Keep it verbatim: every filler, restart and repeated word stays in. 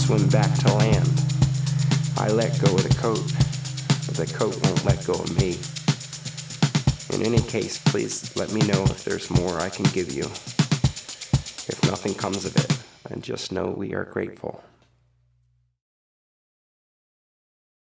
swim back to land. I let go of the coat, but the coat won't let go of me. In any case, please let me know if there's more I can give you. If nothing comes of it, then just know we are grateful.